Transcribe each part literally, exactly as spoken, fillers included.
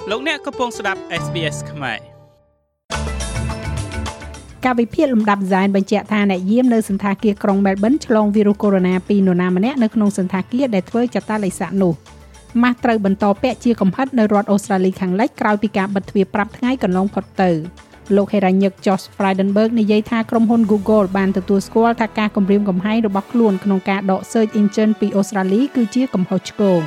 លោកអ្នកកំពុងស្ដាប់ เอส บี เอส ខ្មែរការវិភាគលំដាប់ហ្សែនបញ្ជាក់ថាអ្នកយាមនៅសន្តាគារក្រុងមែលប៊នឆ្លងវីរុសកូវីដ -ពីនរណាម្នាក់នៅក្នុងសន្តាគារដែលធ្វើចតាឡេសាក់នោះម៉ាស់ត្រូវបន្តពាក់ជាកំហិតនៅរដ្ឋអូស្ត្រាលីខាងលិចក្រោយពីការបិទទ្វារប្រាប់ថ្ងៃកន្លងផុតទៅលោក Heranyck Josh Frydenberg និយាយថាក្រុមហ៊ុន Google បានទទួលស្គាល់ថាការគំរាមកំហែងរបស់ខ្លួនក្នុងការដក Search Engine ពីអូស្ត្រាលីគឺជាកំហុសឆ្គង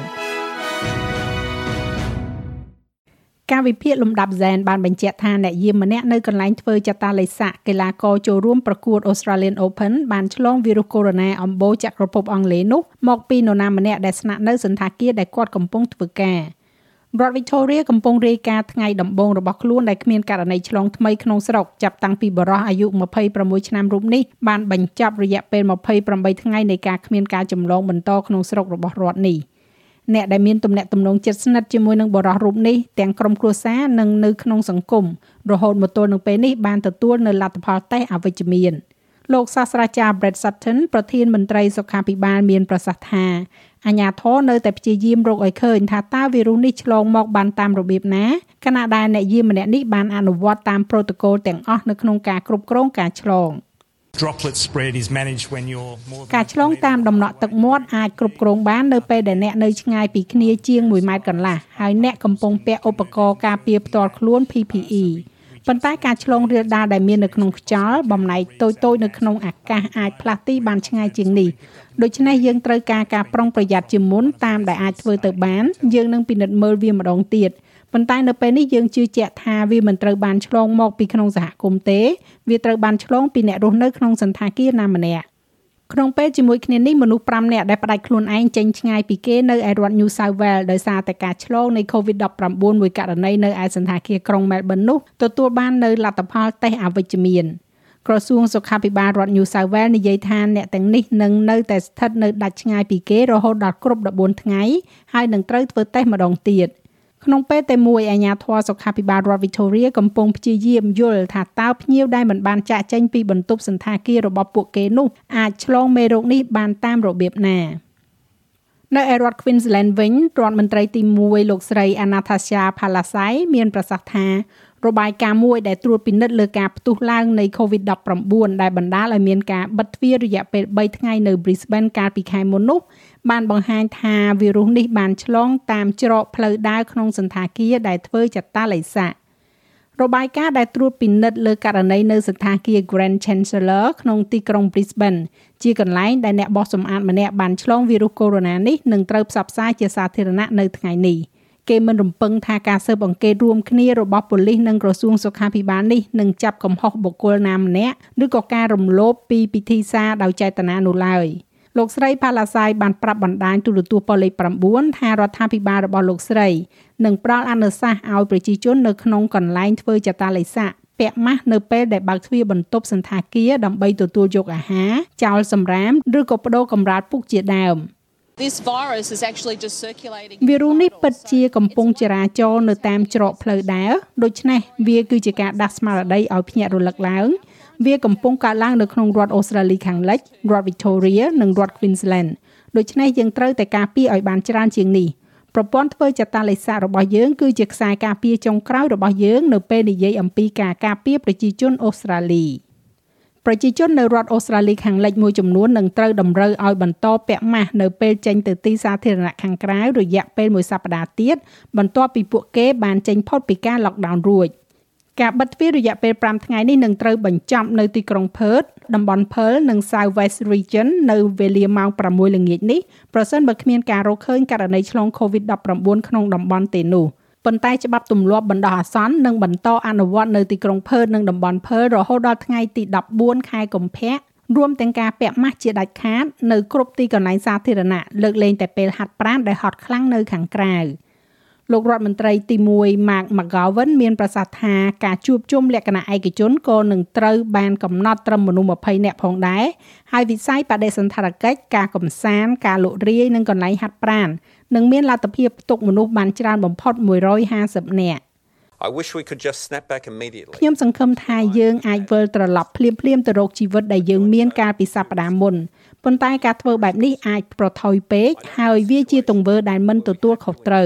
ការវិភាគលំដាប់ហ្សែនបានបញ្ជាក់ថាអ្នកយាមម្នាក់នៅកន្លែងធ្វើចតាឡេសាក់កីឡាករចូលរួមប្រកួត Australian Open បានឆ្លងវីរុសកូវីដ -អំបូរចក្រភពអង់គ្លេសនោះមកពីនរណាម្នាក់ដែលស្នាក់នៅសន្តាគារដែលគាត់កំពុងធ្វើការរដ្ឋ Victoria កំពុងរាយការណ៍ថ្ងៃដំបូងរបស់ខ្លួនដែលគ្មានករណីឆ្លងថ្មីក្នុងស្រុកចាប់តាំងពីបុរសអាយុម្ភៃប្រាំមួយឆ្នាំរូបនេះបានបញ្ចប់រយៈពេលម្ភៃប្រាំបីថ្ងៃនៃការគ្មានការចម្លងបន្តក្នុងស្រុករបស់រដ្ឋនេះអ្នកដែលមានទំនាក់ទំនងជិតស្និទ្ធជាមួយនឹងបុរសរូបនេះទាំងក្រុមគ្រួសារនិងនៅក្នុងសង្គមរហូតមកទល់នឹងពេលនេះបានទទួលនៅលទ្ធផលតេស្តអវិជ្ជមានលោកសាស្ត្រាចារ្យ Brett Sutton ប្រធានមន្ត្រីសុខាភិបាលមានប្រសាសន៍ថាអាជ្ញាធរនៅតែព្យាយាមរកឲ្យឃើញថាតើវីរុសនេះឆ្លងមកបានតាមរបៀបណាខណៈដែលអ្នកយាមម្នាក់នេះបានអនុវត្តតាមប្រូតូកូលទាំងអស់នៅក្នុងការគ្រប់គ្រងការឆ្លង Droplet spread is managed when you're more ការឆ្លងតាមដំណក់ទឹកមាត់អាចគ្រប់គ្រងបាននៅពេលដែលអ្នកនៅឆ្ងាយពីគ្នាជាងមួយម៉ែត្រកន្លះហើយអ្នកកំពុងពាក់ឧបករណ៍ការពារផ្ទាល់ខ្លួន P P E ប៉ុន្តែការឆ្លងរាលដាលដែលមាននៅក្នុងខ្យល់បំណែកតូចៗនៅក្នុងអាកាសអាចផ្លាស់ទីបានឆ្ងាយជាងនេះដូច្នេះយើងត្រូវការការប្រុងប្រយ័ត្នជាមុនតាមដែលអាចធ្វើទៅបានយើងនឹងពិនិត្យមើលវាម្ដងទៀតប៉ុន្តែនៅពេលនេះយើងជឿជាក់ថាវាមិនត្រូវបានឆ្លងមកពីក្នុងសហគមន៍ទេវាត្រូវបានឆ្លងពីអ្នករស់នៅក្នុងសន្តាគារណាម្នាក់ក្នុងពេលជាមួយគ្នានេះមនុស្សប្រាំនាក់ដែលផ្ដាច់ខ្លួនឯងចេញឆ្ងាយពីគេនៅឯរដ្ឋ New South Wales ដោយសារតែការឆ្លងនៃ COVID 19 មួយករណីនៅឯសន្តាគារក្រុង Melbourne នោះទទួលបាននៅលទ្ធផលតេស្តអវិជ្ជមានក្រសួងសុខាភិបាលរដ្ឋ New South Wales និយាយថាអ្នកទាំងនេះនឹងនៅតែស្ថិតនៅដាច់ឆ្ងាយពីគេរហូតដល់គ្រប់ដប់បួនថ្ងៃហើយនឹងត្រូវធ្វើតេស្តម្ដងទៀតក្នុងពេលតែមួយអាជ្ញាធរសុខាភិបាលរដ្ឋ Victoria កំពុងព្យាយាមយល់ថាតើភ្ញៀវដែលមិនបានចាក់ចេញពីបន្ទប់សន្តាគាររបស់ពួកគេនោះអាចឆ្លងមេរោគនេះបានតាមរបៀបណានៅឯរដ្ឋ Queensland វិញរដ្ឋមន្ត្រីទីមួយលោកស្រី Anastasia Palaszczuk មានប្រសាសន៍ថារបាយការណ៍មួយដែលត្រួតពិនិត្យលើការផ្ទុះឡើងនៃ COVID 19 ដែលបណ្ដាលឲ្យមានការបិទទ្វាររយៈពេលបីថ្ងៃនៅ Brisbane កាលពីខែមុននោះបានបង្ហាញថាវីរុសនេះបានឆ្លងតាមច្រកផ្លូវដើរក្នុងសន្តាគារដែលធ្វើចតាឡេសាក់របាយការណ៍ដែលត្រួតពិនិត្យលើករណីនៅសន្តាគារ Grand Chancellor ក្នុងទីក្រុង Brisbane ជាកន្លែងដែលអ្នកបោះសម្អាតម្នាក់បានឆ្លងវីរុសកូវីដ -នេះនឹងត្រូវផ្សព្វផ្សាយជាសាធារណៈនៅថ្ងៃនេះគេមិនរំពឹងថាការស៊ើបអង្កេតរួមគ្នារបស់ប៉ូលីសនិងក្រសួងសុខាភិបាលនេះនឹងចាប់កំហុសបុគ្គលណាម្នាក់ឬក៏ការរំលោភពីពិធីសារដោយចេតនានោះឡើយលោកស្រី Palaszczuk បានប្រាប់បណ្ដាញទូរទស្សន៍ប៉ូលីសប្រាំបួនថារដ្ឋាភិបាលរបស់លោកស្រីនឹងផ្ដល់អនុសាសន៍ឲ្យប្រជាជននៅក្នុងកន្លែងធ្វើចតាឡេសាក់ពាក់ម៉ាស់នៅពេលដែលបើកទ្វារបន្ទប់សន្តាគារដើម្បីទទួលយកអាហារចោលសម្រាមឬក៏ប្តូរកម្រាលពុកជាដើម This virus is actually just circulating. វីរុសនេះពិតជាកំពុងចរាចរនៅតាមច្រកផ្លូវដើរដូច្នេះវាគឺជាការដាស់ស្មារតីឲ្យភ្ញាក់រលឹកឡើងវាកំពុងកើតឡើងនៅក្នុងរដ្ឋអូស្ត្រាលីខាងលិចរដ្ឋ Victoria និងរដ្ឋ Queensland ដូច្នេះយើងត្រូវតែការពារឲ្យបានច្រើនជាងនេះប្រព័ន្ធធ្វើចតាឡេសាក់របស់យើងគឺជាខ្សែការពារចុងក្រោយរបស់យើងនៅពេលនិយាយអំពីការការពារប្រជាជនអូស្ត្រាលីប្រជាជននៅរដ្ឋអូស្ត្រាលីខាងលិចមួយចំនួននឹងត្រូវតម្រូវឲ្យបន្តពាក់ម៉ាស់នៅពេលចេញទៅទីសាធារណៈខាងក្រៅរយៈពេលមួយសប្តាហ៍ទៀតបន្ទាប់ពីពួកគេបានចេញផុតពីការ lockdown រួចការបិទទ្វាររយៈពេលប្រាំថ្ងៃនេះនឹងត្រូវបញ្ចប់នៅទីក្រុង Perth តំបន់ Pearl និង South West Region នៅវេលាម៉ោងប្រាំមួយល្ងាចនេះប្រសិនបើគ្មានការរកឃើញករណីឆ្លង COVID 19 ក្នុងតំបន់ទេនោះប៉ុន្តែច្បាប់ទម្លាប់បណ្ដោះអាសន្ននឹងបន្តអនុវត្តនៅទីក្រុង Perth និងតំបន់ Pearl រហូតដល់ថ្ងៃទីដប់បួនខែកុម្ភៈរួមទាំងការពាក់ម៉ាស់ជាដាច់ខាតនៅគ្រប់ទីកន្លែងសាធារណៈលើកលែងតែពេលហាត់ប្រាណដែលហត់ខ្លាំងនៅខាងក្រៅលោករដ្ឋមន្ត្រីទីមួយ Mark McGowan មានប្រសាសន៍ថាការជួបជុំលក្ខណៈឯកជនក៏នឹងត្រូវបានកំណត់ត្រឹមមនុស្សម្ភៃនាក់ផងដែរហើយវិស័យបដិសណ្ឋារកិច្ចការកម្សាន្តការលក់រាយនិងកន្លែងហាត់ប្រាណនឹងមានលទ្ធភាពផ្ទុកមនុស្សបានច្រើនបំផុតមួយរយហាសិបនាក់ I wish we could just snap back immediately. ខ្ញុំសង្ឃឹមថាយើងអាចវិលត្រឡប់ភ្លាមៗទៅរកជីវិតដែលយើងមានកាលពីសប្តាហ៍មុនប៉ុន្តែការធ្វើបែបនេះអាចប្រថុយពេកហើយវាជាទង្វើដែលមិនទទួលខុសត្រូវ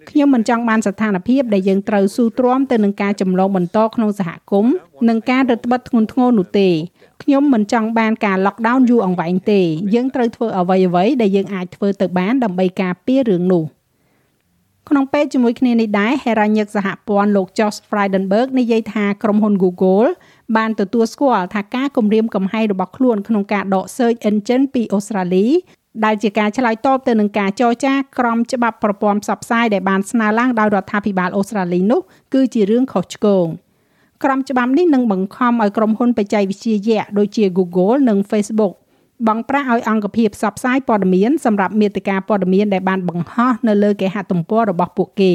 ខ្ញុំមិនចង់បានស្ថានភាពដែលយើងត្រូវស៊ូទ្រាំទៅនឹងការចម្លងបន្តក្នុងសហគមន៍និងការរឹតបន្តឹងធ្ងន់ធ្ងរនោះទេខ្ញុំមិនចង់បានការ lockdown យូរអង្វែងទេយើងត្រូវធ្វើអ្វីអ្វីដែលយើងអាចធ្វើទៅបានដើម្បីការពាររឿងនោះក្នុងពេលជាមួយគ្នានេះដែរហេរ៉ាញឹកសហព័ន្ធលោក Josh Frydenberg និយាយថាក្រុមហ៊ុន Google បានទទួលស្គាល់ថាការគំរាមកំហែងរបស់ខ្លួនក្នុងការដក Search Engine ពីអូស្ត្រាលីដែលជាការឆ្លើយតបទៅនឹងការចរចាក្រមច្បាប់ប្រព័ន្ធផ្សព្វផ្សាយដែលបានស្នើឡើងដោយរដ្ឋាភិបាលអូស្ត្រាលីនោះគឺជារឿងខុសឆ្គងក្រមច្បាប់នេះនឹងបង្ខំឲ្យក្រុមហ៊ុនបច្ចេកវិទ្យាយក្សដូចជា Google និង Facebook បង់ប្រាក់ឲ្យអង្គភាពផ្សព្វផ្សាយព័ត៌មានសម្រាប់មាតិកាព័ត៌មានដែលបានបង្ហោះនៅលើគេហទំព័ររបស់ពួកគេ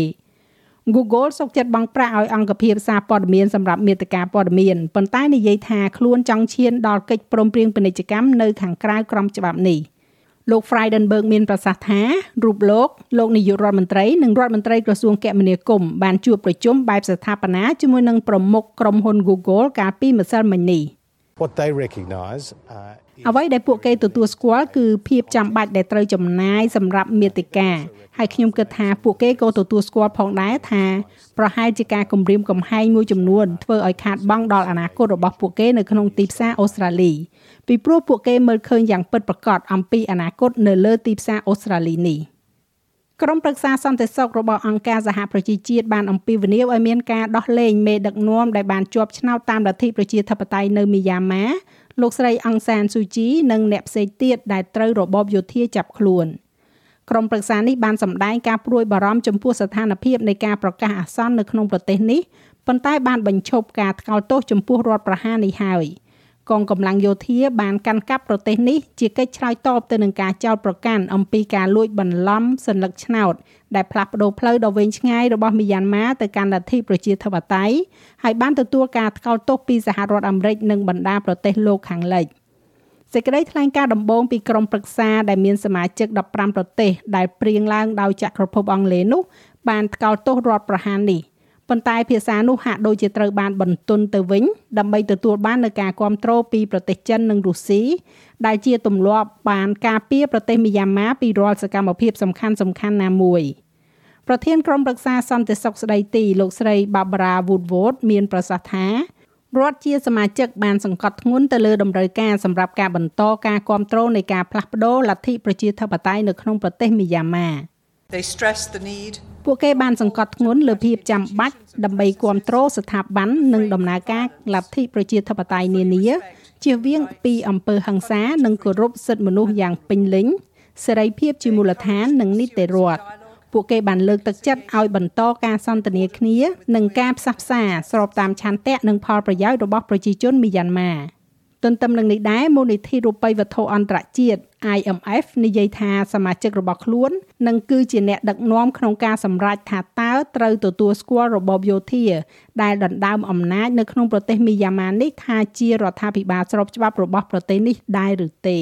Google សុខចិត្តបង់ប្រាក់ឲ្យអង្គភាពសារព័ត៌មានសម្រាប់មាតិកាព័ត៌មានប៉ុន្តែនិយាយថាខ្លួនចង់ឈានដល់កិច្ចព្រមព្រៀងពាណិជ្ជកម្មនៅខាងក្រៅក្រមច្បាប់នេះលោក Frydenberg មានប្រសាសន៍ថារូបលោកលោកនាយករដ្ឋមន្ត្រីនិងរដ្ឋមន្ត្រីក្រសួងគមនាគមន៍បានជួបប្រជុំបែបស្ថាបនាជាមួយនឹងប្រមុខក្រុមហ៊ុន Google កាលពីម្សិលមិញនេះ What they recognize uh, អ្វីដែលពួកគេទទួលស្គាល់គឺភាពចាំបាច់ដែលត្រូវចំណាយសម្រាប់មាតិកាហើយខ្ញុំគិតថាពួកគេក៏ទទួលស្គាល់ផងដែរថាប្រហែលជាការគំរាមកំហែងមួយចំនួនធ្វើឲ្យខាតបង់ដល់អនាគតរបស់ពួកគេនៅក្នុងទីផ្សារអូស្ត្រាលីពីព្រោះពួកគេមើលឃើញយ៉ាងពិតប្រាកដអំពីអនាគតនៅលើទីផ្សារអូស្ត្រាលីនេះក្រុមប្រឹក្សាសន្តិសុខរបស់អង្គការសហប្រជាជាតិបានអំពាវនាវឲ្យមានការដោះលែងមេដឹកនាំដែលបានជាប់ឆ្នោតតាមលទ្ធិប្រជាធិបតេយ្យនៅមីយ៉ាន់ម៉ាលោកស្រីអង្សានស៊ូជីនិងអ្នកផ្សេងទៀតដែលត្រូវរបបយោធាចាប់ខ្លួនក្រុមប្រឹក្សានេះបានសម្ដែងការព្រួយបារម្ភចំពោះស្ថានភាពនៃការប្រកាសអាសន្ននៅក្នុងប្រទេសនេះប៉ុន្តែបានបញ្ឈប់ការថ្កោលទោសចំពោះរដ្ឋប្រហារនេះហើយកងកម្លាំងយោធាបានកាន់កាប់ប្រទេសនេះជាកិច្ចឆ្លើយតបទៅនឹងការចោទប្រកាន់អំពីការលួចបន្លំសន្លឹកឆ្នោតដែលផ្លាស់ប្ដូរផ្លូវដ៏វែងឆ្ងាយរបស់មីយ៉ាន់ម៉ាទៅកាន់លទ្ធិប្រជាធិបតេយ្យហើយបានទទួលការថ្កោលទោសពីសហរដ្ឋអាមេរិកនិងបណ្ដាប្រទេសលោកខាងលិចសេចក្តីថ្លែងការណ៍ដំបូងពីក្រុមប្រឹក្សាដែលមានសមាជិកដប់ប្រាំប្រទេសដែលព្រៀងឡើងដោយចក្រភពអង់គ្លេសនោះបានថ្កោលទោសរដ្ឋប្រហារនេះប៉ុន្តែភាសានោះហាក់ដូចជាត្រូវបានបន្ទន់ទៅវិញដើម្បីទទួលបាននូវការគាំទ្រពីប្រទេសចិននិងរុស្ស៊ីដែលជាទម្លាប់បានការពារប្រទេសមីយ៉ាន់ម៉ាពីរាល់សកម្មភាពសំខាន់ៗណាមួយប្រធានក្រុមប្រឹក្សាសន្តិសុខស្ដីទីលោកស្រី Barbara Woodward មានប្រសាសន៍ថារដ្ឋជាសមាជិកបានសង្កត់ធ្ងន់ទៅលើតម្រូវការសម្រាប់ការបន្តការគាំទ្រនៃការផ្លាស់ប្ដូរលទ្ធិប្រជាធិបតេយ្យនៅក្នុងប្រទេសមីយ៉ាន់ម៉ា They stress the need ពួកគេបានសង្កត់ធ្ងន់លើភាពចាំបាច់ដើម្បីគាំទ្រស្ថាប័ននិងដំណើរការលទ្ធិប្រជាធិបតេយ្យនានាជៀសវាងពីអំពើហិង្សានិងគោរពសិទ្ធិមនុស្សយ៉ាងពេញលេញសេរីភាពជាមូលដ្ឋាននិងនីតិរដ្ឋពួកគេបានលើកទឹកចិត្តឲ្យបន្តការសន្ទនាគ្នានិងការផ្សះផ្សាស្របតាមឆន្ទៈនិងផលប្រយោជន៍របស់ប្រជាជនមីយ៉ាន់ម៉ាទន្ទឹមនឹងនេះដែរមូលនិធិរូបិយវត្ថុអន្តរជាតិ I M F និយាយថាសមាជិករបស់ខ្លួននឹងគឺជាអ្នកដឹកនាំក្នុងការសម្រេចថាតើត្រូវទទួលស្គាល់របបយោធាដែលដណ្ដើមអំណាចនៅក្នុងប្រទេសមីយ៉ាន់ម៉ានេះថាជារដ្ឋាភិបាលស្របច្បាប់របស់ប្រទេសនេះដែរឬទេ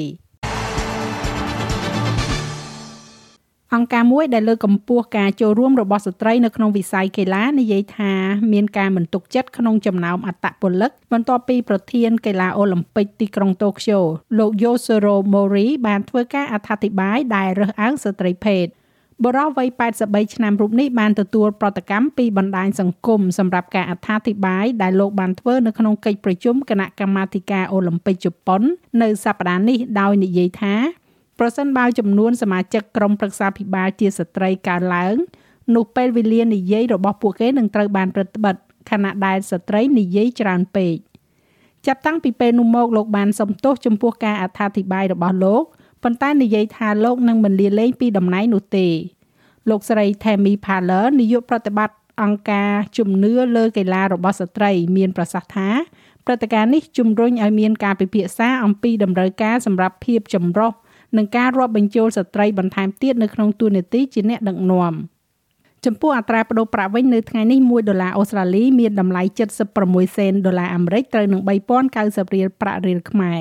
អង្គការមួយដែលលើកកម្ពស់ការចូលរួមរបស់ស្ត្រីនៅក្នុងវិស័យកីឡានិយាយថាមានការមិនទុកចិត្តក្នុងចំណោមអត្តពលិកបន្ទាប់ពីប្រធានកីឡាអូឡ িম্প ពិកទីក្រុងតូក្យូលោក Yosuro Mori បានធ្វើការអត្ថាធិប្បាយដែលរើសអើងស្ត្រីភេទបុរសវ័យប៉ែតសិបបីឆ្នាំរូបនេះបានទទួលប្រតិកម្មពីបណ្ដាញសង្គមសម្រាប់ការអត្ថាធិប្បាយដែលលោកបានធ្វើនៅក្នុងកិច្ចប្រជុំគណៈកម្មាធិការអូឡ িম্প ពិកជប៉ុននៅសប្តាហ៍នេះដោយនិយាយថាប្រសិនបើចំនួនសមាជិកក្រុមប្រឹក្សាភិបាលជាស្ត្រីកើនឡើងនោះពេលវេលានិយាយរបស់ពួកគេនឹងត្រូវបានរឹតបន្តឹងខណៈដែលស្ត្រីនិយាយច្រើនពេកចាប់តាំងពីពេលនោះមកលោកបានសំទោសចំពោះការអត្ថាធិប្បាយរបស់លោកប៉ុន្តែនិយាយថាលោកនឹងមិនលាលែងពីតំណែងនោះទេលោកស្រី Tammy Parler នាយកប្រតិបត្តិអង្គការជំនឿលើកីឡារបស់ស្ត្រីមានប្រសាសន៍ថាព្រឹត្តិការណ៍នេះជំរុញឲ្យមានការពិភាក្សាអំពីតម្រូវការសម្រាប់ភាពចម្រុះនិងការរាប់បញ្ចូលស្ត្រីបន្ថែមទៀតនៅក្នុងតួនាទីជាអ្នកដឹកនាំចំពោះអត្រាប្តូរប្រាក់វិញនៅថ្ងៃនេះមួយដុល្លារអូស្ត្រាលីមានតម្លៃเจ็ดสิบหกសេនដុល្លារអាមេរិកត្រូវនឹងthree thousand ninetyរៀលប្រាក់រៀលខ្មែរ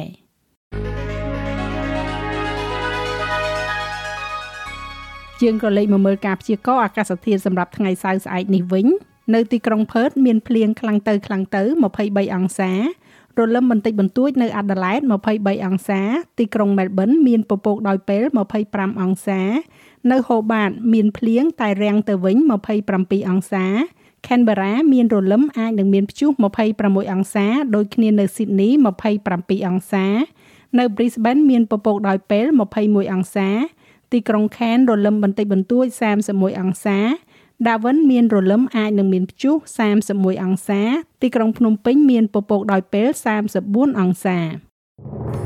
ជាងក៏លេខមកមើលការព្យាករណ៍អាកាសធាតុសម្រាប់ថ្ងៃសៅរ៍ស្អែកនេះវិញនៅទីក្រុងផឺតមានភ្លៀងខ្លាំងទៅខ្លាំងទៅtwenty-threeអង្សារលឹមបន្តិចបន្តួចនៅអាដាលេដtwenty-threeអង្សាទីក្រុងមែលប៊នមានពពកដោយពេលtwenty-fiveអង្សានៅ Hobart មានភ្លៀងតែរាំងទៅវិញยี่สิบเจ็ดអង្សា Canberra មានរលឹមអាចនឹងមានព្យុះยี่สิบหกអង្សាដូចគ្នានៅ Sydney ยี่สิบเจ็ดអង្សានៅ Brisbane មានពពកដោយពេលยี่สิบเอ็ดអង្សាទីក្រុង Cairns រលឹមបន្តិចបន្តួចสามสิบเอ็ดអង្សា Darwin មានរលឹមអាចនឹងមានព្យុះสามสิบเอ็ดអង្សាទីក្រុងភ្នំពេញមានពពកដោយពេលสามสิบสี่អង្សា